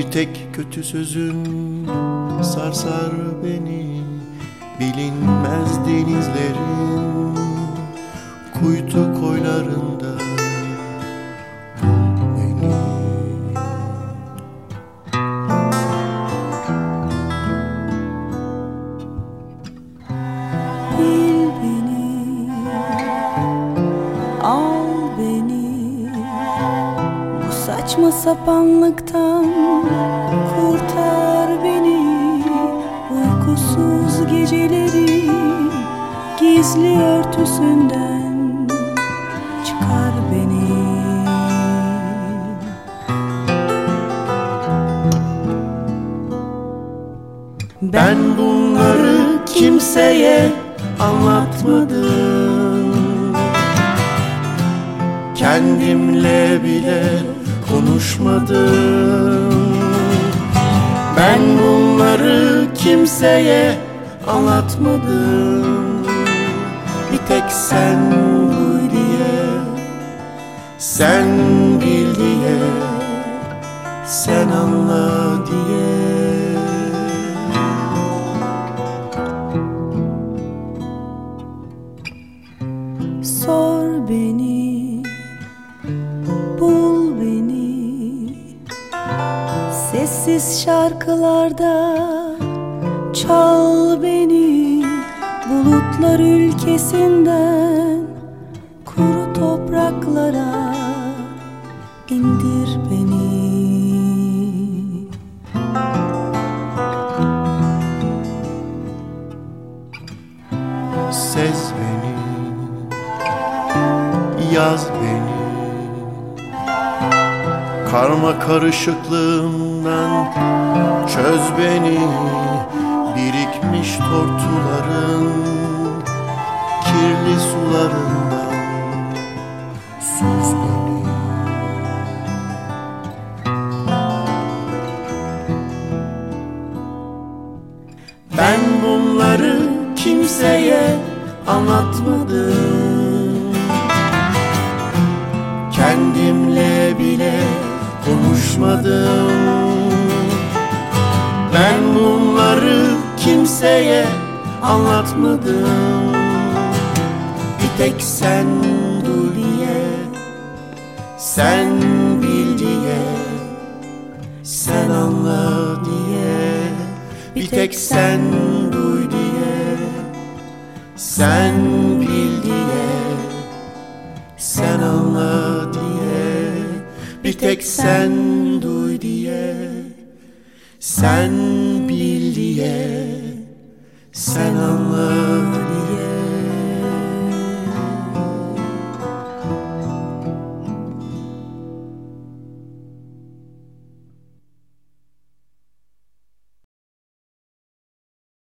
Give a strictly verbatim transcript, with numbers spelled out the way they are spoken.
Bir tek kötü sözün sarsar beni, bilinmez denizlerin kuytu koylarında bul beni. Bil beni, al beni, bu saçma sapanlıktan kurtar beni. Uykusuz geceleri gizli örtüsünden çıkar beni. Ben bunları kimseye anlatmadım, kendimle bile konuşmadım. Ben bunları kimseye anlatmadım, bir tek sen duy diye, sen bil diye, sen anla diye. Sor beni, bul beni, sessiz şarkılarda çal beni. Bulutlar ülkesinden kuru topraklara indir beni. Sez beni, yaz beni, karma karışıklığından çöz beni. Birikmiş tortuların kirli sularından süz beni. Ben bunları kimseye anlatmadım, kendimle bile konuşmadım. Ben bunları kimseye anlatmadım, bir tek sen duy diye, sen bil diye, sen anla diye. Bir tek sen duy diye, sen bil diye, sen anla diye. Bir tek sen duy diye, sen bil diye, sen anla